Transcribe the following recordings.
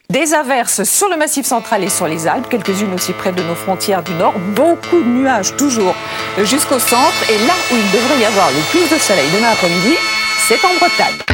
Des averses sur le Massif central et sur les Alpes, quelques-unes aussi près de nos frontières du nord. Beaucoup de nuages toujours jusqu'au centre. Et là où il devrait y avoir le plus de soleil demain après-midi, c'est en Bretagne.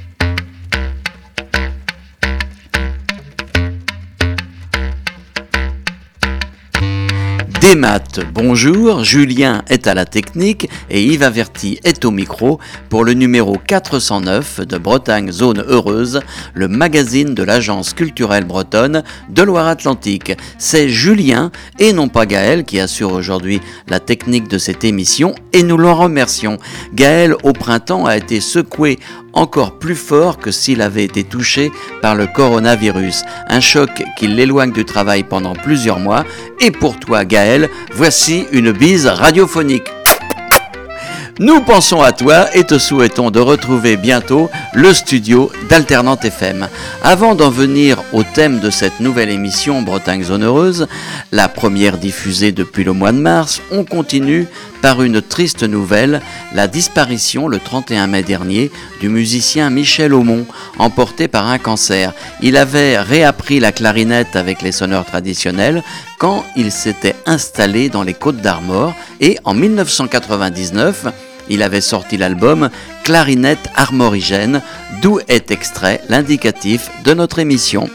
Des maths, bonjour, Julien est à la technique et Yves Averti est au micro pour le numéro 409 de Bretagne Zone Heureuse, le magazine de l'agence culturelle bretonne de Loire-Atlantique. C'est Julien et non pas Gaël qui assure aujourd'hui la technique de cette émission et nous l'en remercions. Gaël au printemps a été secoué encore plus fort que s'il avait été touché par le coronavirus. Un choc qui l'éloigne du travail pendant plusieurs mois. Et pour toi, Gaël, voici une bise radiophonique. Nous pensons à toi et te souhaitons de retrouver bientôt le studio d'Alternante FM. Avant d'en venir au thème de cette nouvelle émission Bretagne Zone Heureuse, la première diffusée depuis le mois de mars, on continue par une triste nouvelle, la disparition le 31 mai dernier du musicien Michel Aumont, emporté par un cancer. Il avait réappris la clarinette avec les sonneurs traditionnels quand il s'était installé dans les Côtes-d'Armor et en 1999, il avait sorti l'album Clarinette Armorigène, d'où est extrait l'indicatif de notre émission.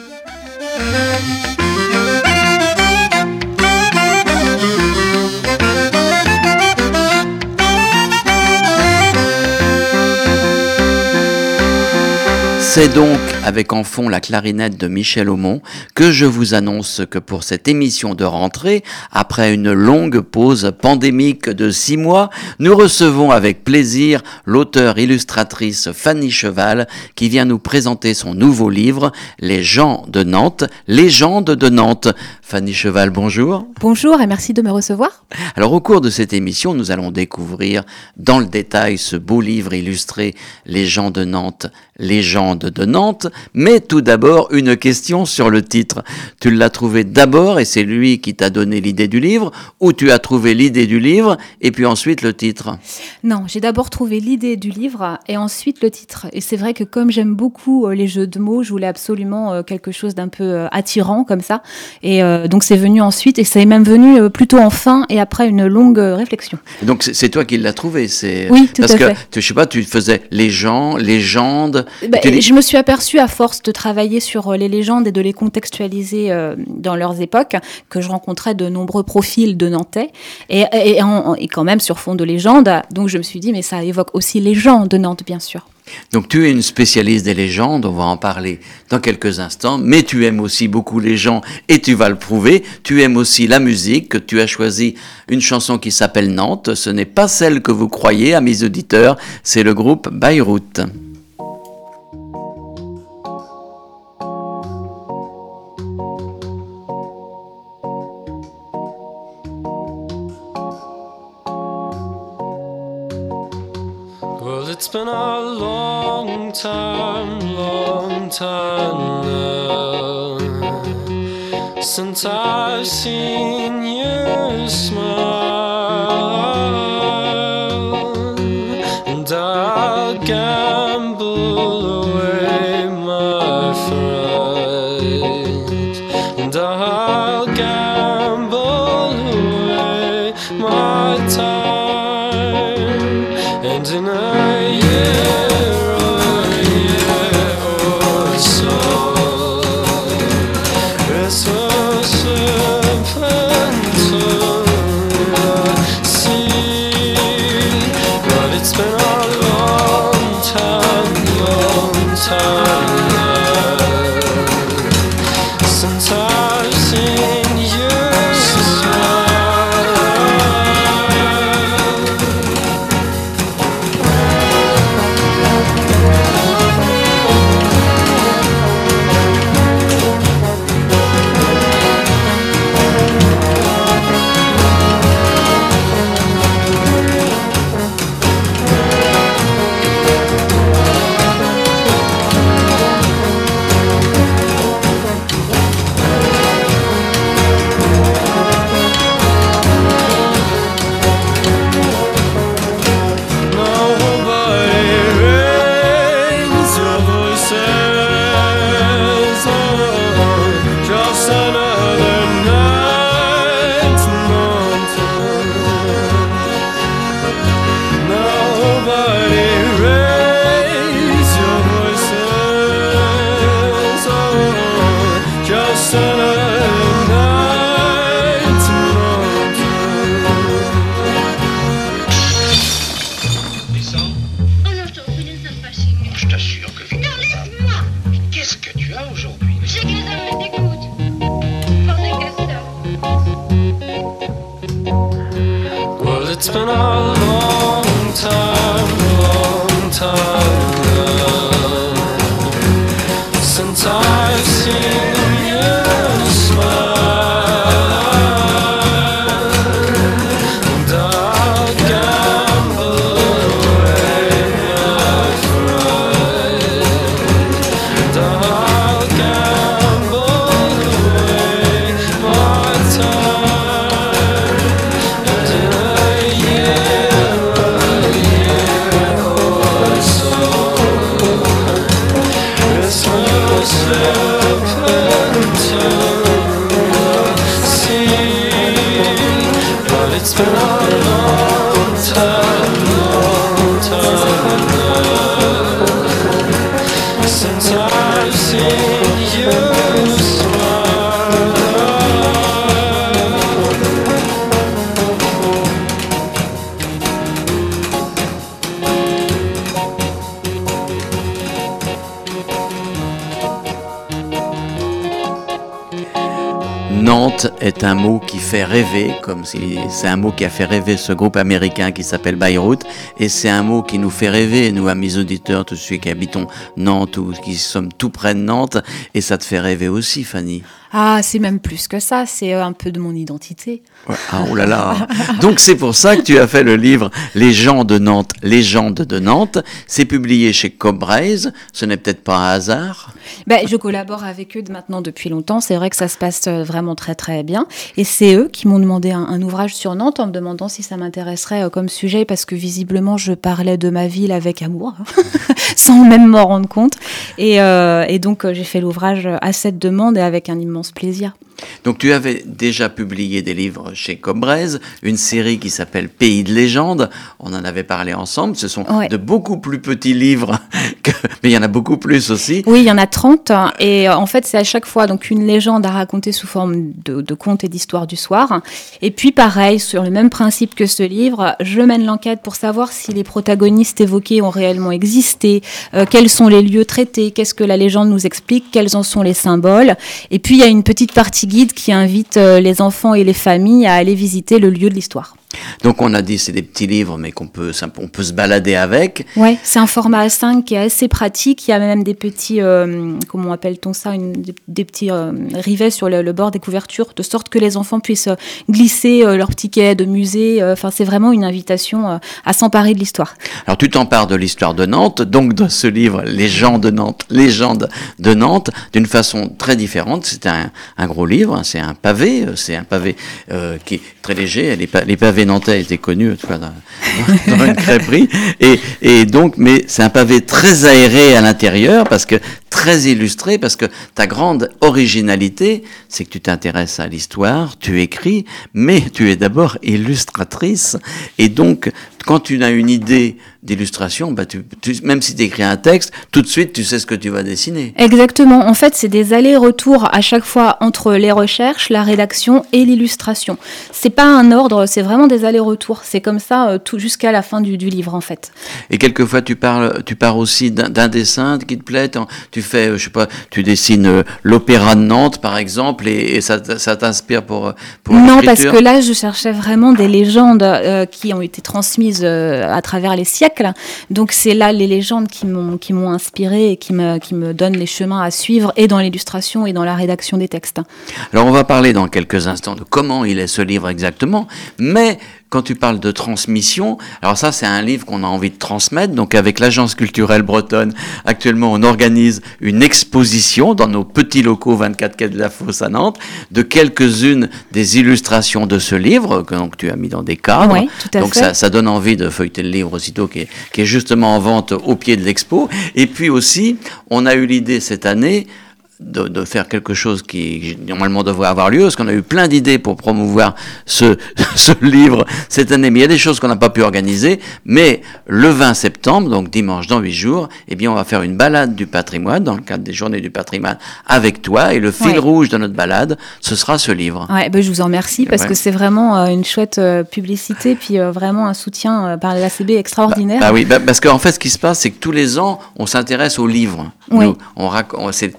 C'est donc avec en fond la clarinette de Michel Aumont que je vous annonce que pour cette émission de rentrée, après une longue pause pandémique de 6 mois, nous recevons avec plaisir l'auteure-illustratrice Fanny Cheval qui vient nous présenter son nouveau livre « Les gens de Nantes, légende de Nantes ». Fanny Cheval, bonjour. Bonjour et merci de me recevoir. Alors au cours de cette émission, nous allons découvrir dans le détail ce beau livre illustré « Les gens de Nantes, légende de Nantes ». Mais tout d'abord, une question sur le titre. Tu l'as trouvé d'abord et c'est lui qui t'a donné l'idée du livre, ou tu as trouvé l'idée du livre et puis ensuite le titre? Non, j'ai d'abord trouvé l'idée du livre et ensuite le titre. Et c'est vrai que comme j'aime beaucoup les jeux de mots, je voulais absolument quelque chose d'un peu attirant comme ça. Et donc c'est venu ensuite et c'est même venu plutôt en fin et après une longue réflexion. Donc c'est toi qui l'as trouvé, oui, tout parce à que fait. Je sais pas, tu faisais les gens, légendes. Je me suis aperçue à force de travailler sur les légendes et de les contextualiser dans leurs époques que je rencontrais de nombreux profils de Nantais et quand même sur fond de légendes. Donc je me suis dit mais ça évoque aussi les gens de Nantes bien sûr. Donc tu es une spécialiste des légendes, on va en parler dans quelques instants, mais tu aimes aussi beaucoup les gens et tu vas le prouver. Tu aimes aussi la musique, tu as choisi une chanson qui s'appelle Nantes. Ce n'est pas celle que vous croyez, amis auditeurs, c'est le groupe Bayreuth. It's been a long time now since I've seen you smile, and I'll gamble away my fright, and I'll gamble away my time, and in a it's been a long time since I've seen you smile, and I'll gamble away my fright, and I'll gamble away my time, and in a year or so, Christmas slip into the sea, but it's been a long time since I've seen you smile. Nantes est un mot qui fait rêver, comme si c'est un mot qui a fait rêver ce groupe américain qui s'appelle Bayreuth, et c'est un mot qui nous fait rêver, nous, amis auditeurs, tous ceux qui habitons Nantes ou qui sommes tout près de Nantes, et ça te fait rêver aussi, Fanny. Ah, c'est même plus que ça, c'est un peu de mon identité. Ouais. Ah, oh là là. Donc c'est pour ça que tu as fait le livre Les gens de Nantes, Légendes de Nantes. C'est publié chez Cobreise. Ce n'est peut-être pas un hasard. Je collabore avec eux maintenant depuis longtemps. C'est vrai que ça se passe vraiment très très bien. Et c'est eux qui m'ont demandé un ouvrage sur Nantes en me demandant si ça m'intéresserait comme sujet, parce que visiblement je parlais de ma ville avec amour, sans même m'en rendre compte. Et donc j'ai fait l'ouvrage à cette demande et avec un immense plaisir. Donc tu avais déjà publié des livres chez Cobreise, une série qui s'appelle Pays de légende, on en avait parlé ensemble, ce sont de beaucoup plus petits livres, mais il y en a beaucoup plus aussi. Oui, il y en a 30, et en fait c'est à chaque fois donc une légende à raconter sous forme de contes et d'histoires du soir, et puis pareil, sur le même principe que ce livre, je mène l'enquête pour savoir si les protagonistes évoqués ont réellement existé, quels sont les lieux traités, qu'est-ce que la légende nous explique, quels en sont les symboles, et puis il y a une petite partie guide qui invite les enfants et les familles à aller visiter le lieu de l'histoire. Donc on a dit c'est des petits livres mais on peut se balader avec. Ouais, c'est un format A5 qui est assez pratique. Il y a même des petits, comment appelle-t-on ça, des petits rivets sur le bord des couvertures, de sorte que les enfants puissent glisser leur ticket de musée. Enfin, c'est vraiment une invitation à s'emparer de l'histoire. Alors tu t'empares de l'histoire de Nantes, donc de ce livre Les gens de Nantes, Légendes de Nantes, d'une façon très différente. C'est un gros livre, hein, c'est un pavé qui est très léger. Les pavés nantais étaient connus dans une crêperie, et donc, mais c'est un pavé très aéré à l'intérieur, parce que très illustré, parce que ta grande originalité, c'est que tu t'intéresses à l'histoire, tu écris, mais tu es d'abord illustratrice, et donc quand tu as une idée d'illustration, même si tu écris un texte, tout de suite tu sais ce que tu vas dessiner. Exactement, en fait c'est des allers-retours à chaque fois entre les recherches, la rédaction et l'illustration. C'est pas un ordre, c'est vraiment des allers-retours, c'est comme ça tout jusqu'à la fin du livre en fait. Et quelquefois tu pars aussi d'un dessin qui te plaît, tu fais, je sais pas, tu dessines l'opéra de Nantes par exemple, et ça t'inspire pour non, l'écriture. parce que là je cherchais vraiment des légendes qui ont été transmises à travers les siècles. Donc c'est là les légendes qui m'ont inspirée et qui me donnent les chemins à suivre, et dans l'illustration et dans la rédaction des textes. Alors on va parler dans quelques instants de comment il est ce livre exactement, mais quand tu parles de transmission, alors ça c'est un livre qu'on a envie de transmettre, donc avec l'Agence culturelle bretonne, actuellement on organise une exposition dans nos petits locaux 24 quai de la Fosse à Nantes, de quelques-unes des illustrations de ce livre, que donc tu as mis dans des cadres, oui, tout à donc fait. ça donne envie de feuilleter le livre aussitôt qui est justement en vente au pied de l'expo, et puis aussi on a eu l'idée cette année de faire quelque chose qui normalement devrait avoir lieu, parce qu'on a eu plein d'idées pour promouvoir ce livre cette année, mais il y a des choses qu'on n'a pas pu organiser, mais le 20 septembre, donc dimanche dans 8 jours, eh bien on va faire une balade du patrimoine, dans le cadre des journées du patrimoine, avec toi, et le fil rouge de notre balade, ce sera ce livre. Ouais, je vous en remercie, parce que c'est vraiment une chouette publicité, puis vraiment un soutien par l'ACB extraordinaire. Oui, parce qu'en fait ce qui se passe, c'est que tous les ans, on s'intéresse aux livres. Oui. C'est tous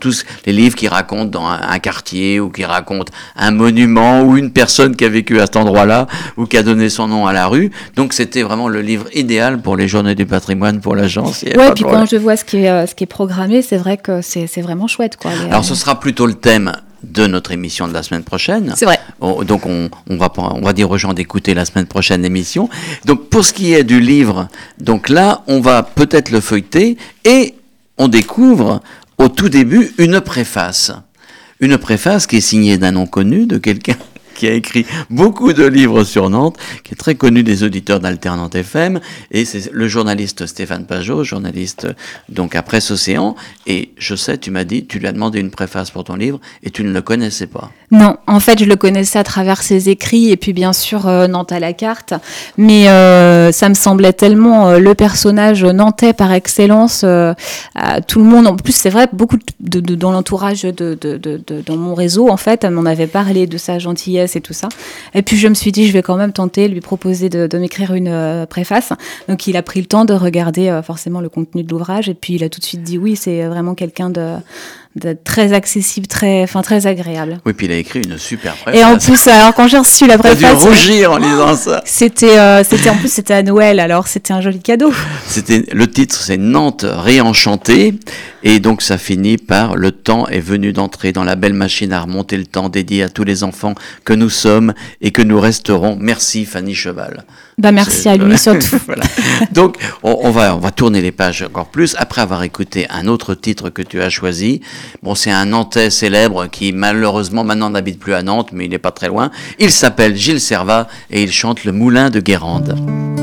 les livres qui racontent dans un quartier ou qui racontent un monument ou une personne qui a vécu à cet endroit-là ou qui a donné son nom à la rue. Donc c'était vraiment le livre idéal pour les Journées du patrimoine pour l'agence. Ouais, puis quand je vois ce qui est programmé, c'est vrai que c'est vraiment chouette, quoi. Alors ce sera plutôt le thème de notre émission de la semaine prochaine. C'est vrai. Donc on va dire aux gens d'écouter la semaine prochaine l'émission. Donc pour ce qui est du livre, donc là on va peut-être le feuilleter et on découvre au tout début une préface. Une préface qui est signée d'un nom connu, de quelqu'un qui a écrit beaucoup de livres sur Nantes, qui est très connu des auditeurs d'Alternante FM, et c'est le journaliste Stéphane Pajot, journaliste donc à Presse Océan, et je sais, tu m'as dit, tu lui as demandé une préface pour ton livre, et tu ne le connaissais pas. Non, en fait, je le connaissais à travers ses écrits, et puis bien sûr Nantes à la carte, mais ça me semblait tellement le personnage nantais par excellence, à tout le monde, en plus c'est vrai, beaucoup dans l'entourage dans mon réseau, en fait, on m'en avait parlé de sa gentillesse et tout ça. Et puis je me suis dit, je vais quand même tenter, lui proposer de m'écrire une préface. Donc il a pris le temps de regarder forcément le contenu de l'ouvrage, et puis il a tout de suite dit oui, c'est vraiment quelqu'un de très accessible, très agréable. Oui, puis il a écrit une super préface. Et en plus, alors quand j'ai reçu la préface, t'as dû rougir en lisant ça. C'était à Noël, alors c'était un joli cadeau. Le titre, c'est Nantes réenchantée, et donc ça finit par le temps est venu d'entrer dans la belle machine à remonter le temps dédié à tous les enfants que nous sommes et que nous resterons. Merci Fanny Cheval. Merci à lui surtout. Voilà. Donc on va tourner les pages encore plus après avoir écouté un autre titre que tu as choisi. Bon, c'est un Nantais célèbre qui malheureusement maintenant n'habite plus à Nantes, mais il n'est pas très loin. Il s'appelle Gilles Servat et il chante Le Moulin de Guérande.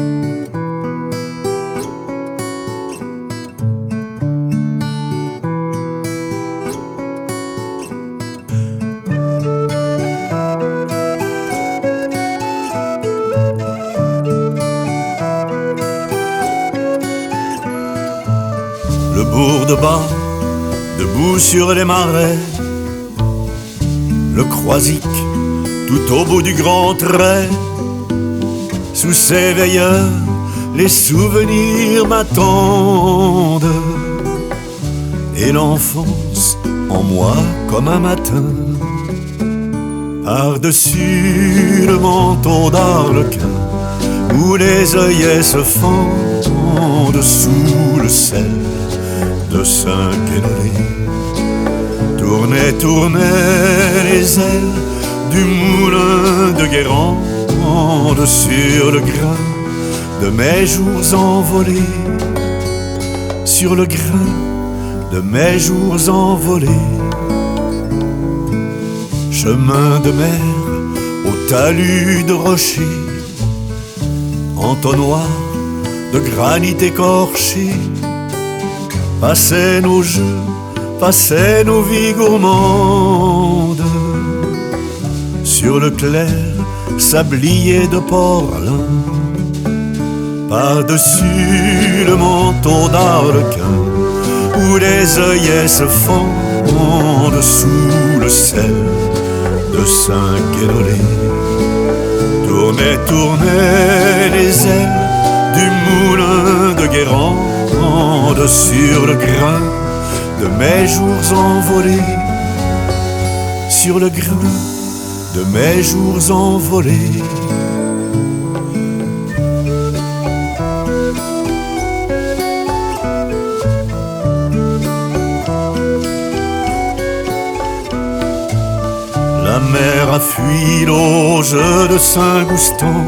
Le bourg de bas, debout sur les marais, le Croisic, tout au bout du grand trait. Sous ces veilleurs, les souvenirs m'attendent, et l'enfance en moi comme un matin. Par-dessus le manteau d'arlequin, où les œillets se fendent sous le sel de Saint-Guénolé. Tournaient les ailes du moulin de Guérande sur le grain de mes jours envolés, sur le grain de mes jours envolés. Chemin de mer au talus de rochers, entonnoir de granit écorché. Passaient nos jeux, passaient nos vies gourmandes, sur le clair sablier de Port-Lin. Par-dessus le manteau d'arlequin, où les œillets se fendent sous le sel de Saint-Guénolé. Tournaient les ailes du moulin de Guérande sur le grain de mes jours envolés, sur le grain de mes jours envolés. La mer a fui l'auge de Saint-Goustan,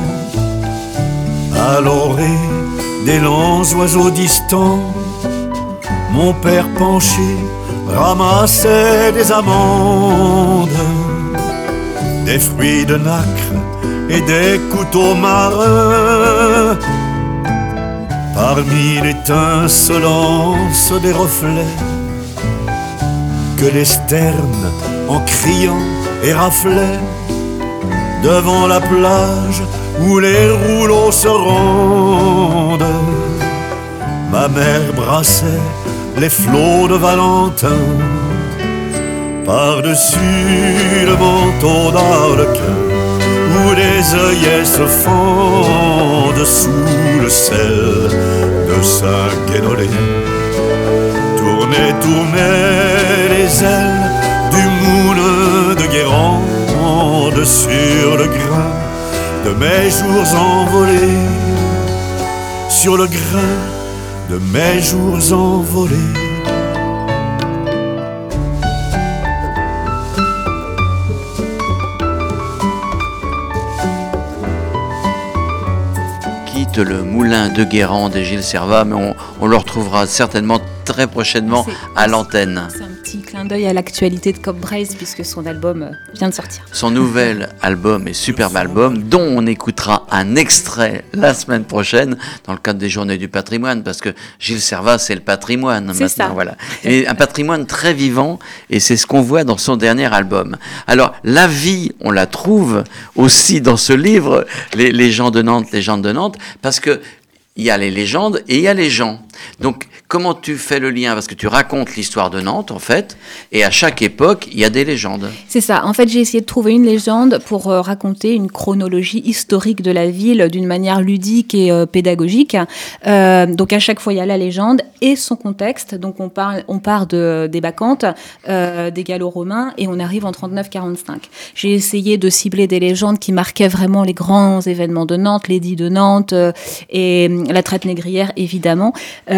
à l'orée des lents oiseaux distants. Mon père penché ramassait des amandes, des fruits de nacre et des couteaux marins. Parmi l'étincelance des reflets, que les sternes en criant éraflaient devant la plage où les rouleaux se rendent. Ma mère brassait les flots de Valentin par-dessus le manteau d'arlequin, où les œillets se fendent sous le sel de Saint-Guénolé. Tournaient tournait les ailes du moule de Guérande sur le grain de mes jours envolés, sur le grain de mes jours envolés. Quitte le moulin de Guérande et Gilles Servat, mais on le retrouvera certainement très prochainement à l'antenne. C'est un petit clin d'œil à l'actualité de Cobb Brace puisque son album vient de sortir. Son nouvel album est superbe album dont on écoutera un extrait la semaine prochaine dans le cadre des Journées du patrimoine, parce que Gilles Servat c'est le patrimoine c'est maintenant, ça. voilà. Et un patrimoine très vivant, et c'est ce qu'on voit dans son dernier album. Alors la vie, on la trouve aussi dans ce livre, les gens de Nantes, légendes de Nantes, parce que il y a les légendes et il y a les gens. Donc, comment tu fais le lien? Parce que tu racontes l'histoire de Nantes, en fait, et à chaque époque, il y a des légendes. C'est ça. En fait, j'ai essayé de trouver une légende pour raconter une chronologie historique de la ville d'une manière ludique et pédagogique. Donc, à chaque fois, il y a la légende et son contexte. Donc, on part des Bacchantes, des Gallo-Romains, et on arrive en 39-45. J'ai essayé de cibler des légendes qui marquaient vraiment les grands événements de Nantes, l'édit de Nantes et la traite négrière, évidemment.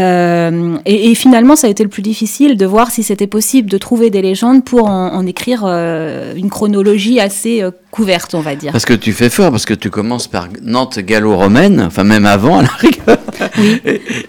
Et finalement, ça a été le plus difficile de voir si c'était possible de trouver des légendes pour en écrire une chronologie assez couverte, on va dire. Parce que tu fais fort, parce que tu commences par Nantes gallo-romaine, enfin même avant à la rigueur. Oui.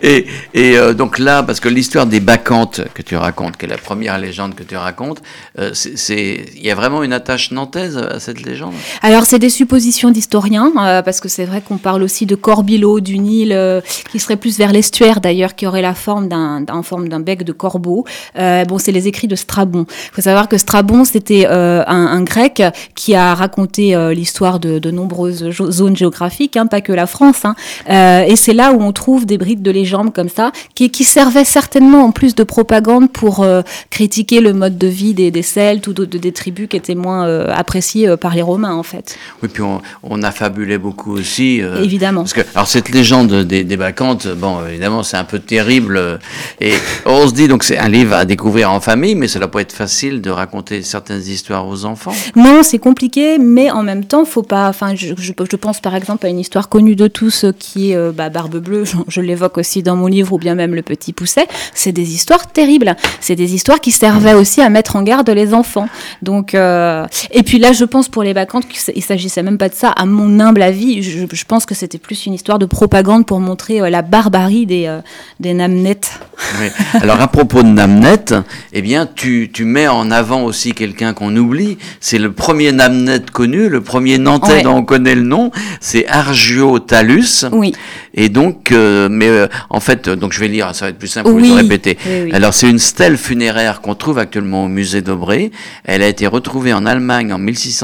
Et donc là, parce que l'histoire des Bacchantes que tu racontes, qui est la première légende que tu racontes, il y a vraiment une attache nantaise à cette légende. Alors, c'est des suppositions d'historiens, parce que c'est vrai qu'on parle aussi de Corbillo, du Nil, qui serait plus vers l'estuaire d'ailleurs, qui aurait la forme d'un bec de corbeau. Bon, c'est les écrits de Strabon. Il faut savoir que Strabon, c'était un grec qui a raconté l'histoire de nombreuses zones géographiques, pas que la France. Et c'est là où on trouve des brides de légendes comme ça, qui servaient certainement en plus de propagande pour critiquer le mode de vie des Celtes ou des tribus qui étaient moins appréciées par les Romains, en fait. Oui, puis on affabulait beaucoup aussi. Évidemment. Parce que, alors, cette légende des Bacchantes, bon, évidemment, c'est un peu terrible. Et on se dit, donc, c'est un livre à découvrir en famille, mais ça ne doit pas être facile de raconter certaines histoires aux enfants. Non, c'est compliqué, mais en même temps, faut pas. Enfin, je pense par exemple à une histoire connue de tous qui est Barbe Bleue. Je l'évoque aussi dans mon livre, ou bien même Le Petit Pousset. C'est des histoires terribles. C'est des histoires qui servaient aussi à mettre en garde les enfants. Donc, et puis là, je pense pour les Bacchantes qu'il s'agissait même pas de ça. À mon humble avis, je pense que c'était plus une histoire de propagande pour montrer la barbarie des Namnettes. Oui. Alors à propos de Namnet, eh bien tu mets en avant aussi quelqu'un qu'on oublie. C'est le premier Namnet connu, le premier Nantais Ouais. dont on connaît le nom, c'est Argiotalus. Oui. Et donc, en fait, donc je vais lire, ça va être plus simple Oui. de le répéter. Oui, oui. Alors c'est une stèle funéraire qu'on trouve actuellement au musée d'Aubray. Elle a été retrouvée en Allemagne en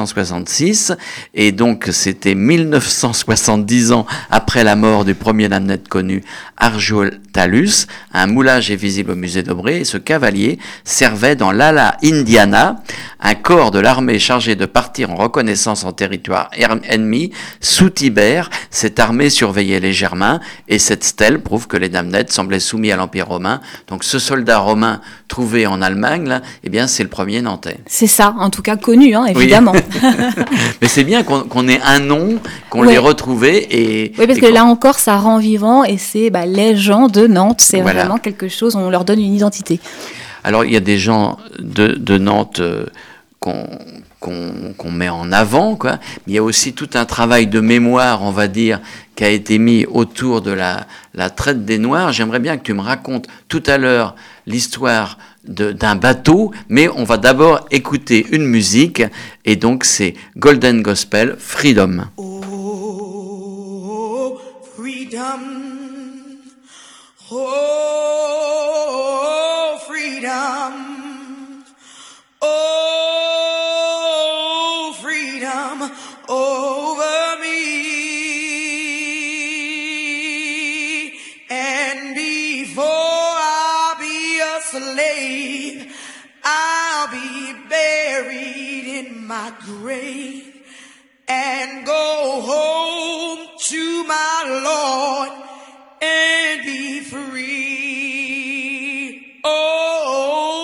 1666, et donc c'était 1970 ans après la mort du premier Namnet connu, Argiotalus. Un moulage est visible au musée d'Aubray, et ce cavalier servait dans l'ala Indiana, un corps de l'armée chargé de partir en reconnaissance en territoire ennemi. Sous Tibère, cette armée surveillait les Germains, et cette stèle prouve que les Namnettes semblaient soumis à l'Empire romain. Donc ce soldat romain trouvé en Allemagne, là, eh bien c'est le premier Nantais. C'est ça, en tout cas connu, évidemment. Oui. Mais c'est bien qu'on ait un nom, qu'on Ouais. l'ait retrouvé. Oui, parce que là encore, ça rend vivant, et c'est les gens de Nantes. C'est Voilà. vraiment quelque chose, on leur donne une identité. Alors, il y a des gens de Nantes qu'on met en avant, quoi. Mais il y a aussi tout un travail de mémoire, on va dire, qui a été mis autour de la traite des Noirs. J'aimerais bien que tu me racontes tout à l'heure l'histoire d'un bateau, mais on va d'abord écouter une musique, et donc c'est Golden Gospel, Freedom. Oh, freedom. Oh, freedom. Oh, freedom over me. And before I'll be a slave, I'll be buried in my grave and go home to my Lord and be free. Oh,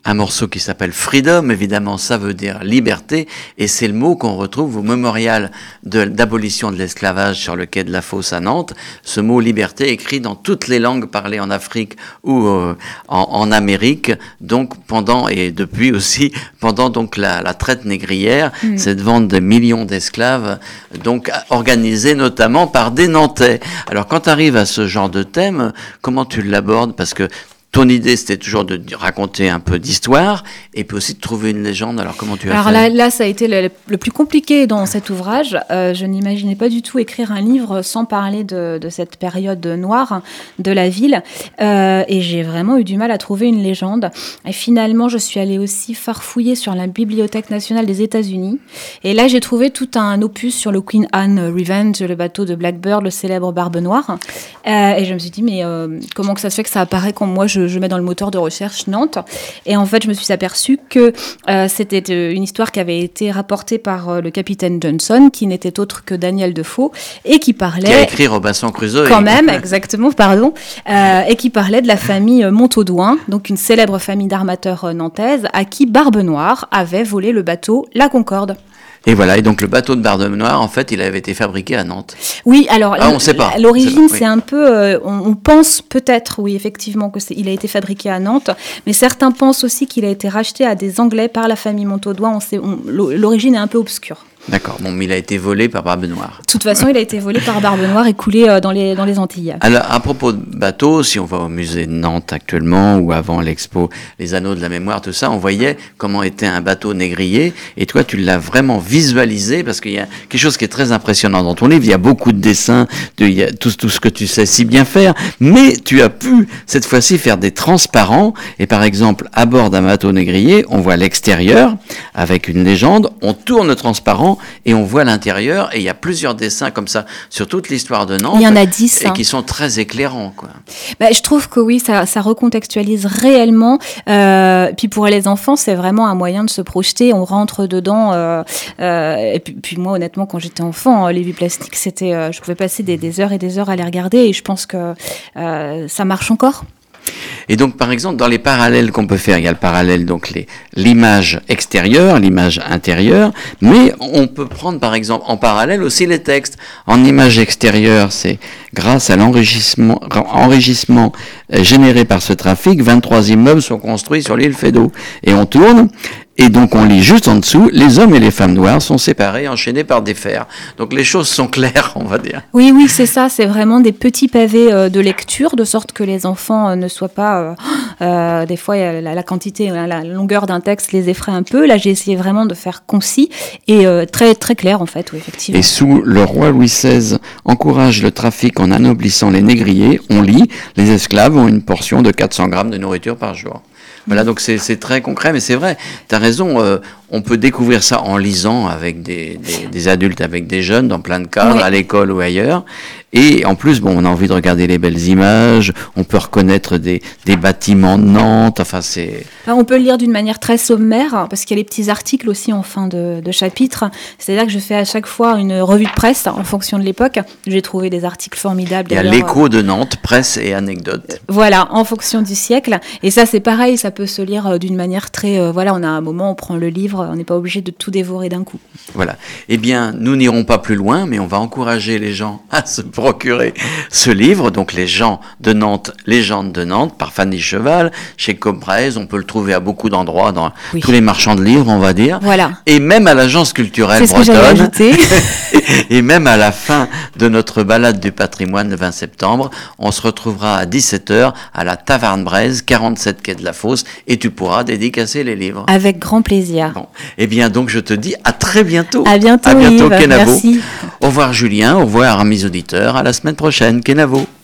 un morceau qui s'appelle Freedom, évidemment ça veut dire liberté, et c'est le mot qu'on retrouve au mémorial d'abolition de l'esclavage sur le quai de la Fosse à Nantes. Ce mot liberté écrit dans toutes les langues parlées en Afrique ou en Amérique, donc pendant, et depuis aussi, pendant donc la traite négrière, cette vente de millions d'esclaves, donc organisée notamment par des Nantais. Alors quand tu arrives à ce genre de thème, comment tu l'abordes? Parce que ton idée, c'était toujours de raconter un peu d'histoire et puis aussi de trouver une légende. Alors, comment tu as fait? Alors là, ça a été le plus compliqué dans cet ouvrage. Je n'imaginais pas du tout écrire un livre sans parler de cette période noire de la ville. Et j'ai vraiment eu du mal à trouver une légende. Et finalement, je suis allée aussi farfouiller sur la Bibliothèque nationale des États-Unis. Et là, j'ai trouvé tout un opus sur le Queen Anne Revenge, le bateau de Blackbird, le célèbre Barbe Noire. Et je me suis dit, mais comment que ça se fait que ça apparaît quand moi, je mets dans le moteur de recherche Nantes. Et en fait, je me suis aperçue que c'était une histoire qui avait été rapportée par le capitaine Johnson, qui n'était autre que Daniel Defoe, et qui parlait... Qui a écrit Robinson Crusoe. Quand même, exactement, pardon. Et qui parlait de la famille Montaudoin, donc une célèbre famille d'armateurs nantaise, à qui Barbe Noire avait volé le bateau La Concorde. Et voilà, et donc le bateau de Barbe Noire, en fait, il avait été fabriqué à Nantes. Oui, alors on sait pas. L'origine, Oui. c'est un peu, on pense peut-être, oui, effectivement, il a été fabriqué à Nantes, mais certains pensent aussi qu'il a été racheté à des Anglais par la famille Montaudoin. L'origine est un peu obscure. D'accord, bon, mais il a été volé par Barbe Noire. De toute façon, il a été volé par Barbe Noire et coulé dans les Antilles. Alors, à propos de bateaux, si on va au musée de Nantes actuellement, ou avant l'expo Les Anneaux de la Mémoire, tout ça, on voyait comment était un bateau négrier, et toi, tu l'as vraiment visualisé, parce qu'il y a quelque chose qui est très impressionnant dans ton livre, il y a beaucoup de dessins, il y a tout ce que tu sais si bien faire, mais tu as pu, cette fois-ci, faire des transparents, et par exemple, à bord d'un bateau négrier, on voit l'extérieur, avec une légende, on tourne le transparent, et on voit l'intérieur, et il y a plusieurs dessins comme ça sur toute l'histoire de Nantes. Il y en a 10. Et qui sont très éclairants, quoi. Je trouve que oui, ça recontextualise réellement. Puis pour les enfants, c'est vraiment un moyen de se projeter. On rentre dedans. Et puis moi, honnêtement, quand j'étais enfant, les vues plastiques, je pouvais passer des heures et des heures à les regarder, et je pense que ça marche encore. Et donc, par exemple, dans les parallèles qu'on peut faire, il y a le parallèle, donc l'image extérieure, l'image intérieure, mais on peut prendre, par exemple, en parallèle aussi les textes. En image extérieure, c'est grâce à l'enrichissement généré par ce trafic, 23 immeubles sont construits sur l'île Feydeau. Et on tourne, et donc on lit juste en dessous, les hommes et les femmes noires sont séparés, enchaînés par des fers. Donc les choses sont claires, on va dire. Oui, c'est ça, c'est vraiment des petits pavés de lecture, de sorte que les enfants ne soient pas... des fois, la quantité, la longueur d'un texte les effraie un peu. Là, j'ai essayé vraiment de faire concis et très, très clair, en fait, oui, effectivement. Et sous le roi Louis XVI encourage le trafic en anoblissant les négriers, on lit, les esclaves ont une portion de 400 grammes de nourriture par jour. Voilà, donc c'est très concret, mais c'est vrai, tu as raison, on peut découvrir ça en lisant avec des adultes, avec des jeunes, dans plein de cadres, à l'école ou ailleurs. Et en plus, on a envie de regarder les belles images, on peut reconnaître des bâtiments de Nantes, enfin c'est... Alors, on peut le lire d'une manière très sommaire, parce qu'il y a les petits articles aussi en fin de chapitre. C'est-à-dire que je fais à chaque fois une revue de presse en fonction de l'époque. J'ai trouvé des articles formidables. Il y a l'écho de Nantes, presse et anecdotes. Voilà, en fonction du siècle. Et ça, c'est pareil, ça peut se lire d'une manière très... on a un moment, on prend le livre, on n'est pas obligé de tout dévorer d'un coup. Voilà. Eh bien, nous n'irons pas plus loin, mais on va encourager les gens à se procurer ce livre, donc Les gens de Nantes, Légendes de Nantes, par Fanny Cheval, chez Compresse. On peut le trouver à beaucoup d'endroits, dans tous les marchands de livres, on va dire. Voilà. Et même à l'Agence culturelle bretonne. C'est ce que j'avais ajouté. Et même à la fin de notre balade du patrimoine le 20 septembre, on se retrouvera à 17h à la Taverne Braise, 47 quai de la Fosse, et tu pourras dédicacer les livres. Avec grand plaisir. Bon. Eh bien, donc, je te dis à très bientôt. À bientôt, Yves. Kenavo. Merci. Au revoir, Julien. Au revoir, mes auditeurs. À la semaine prochaine, Kenavo.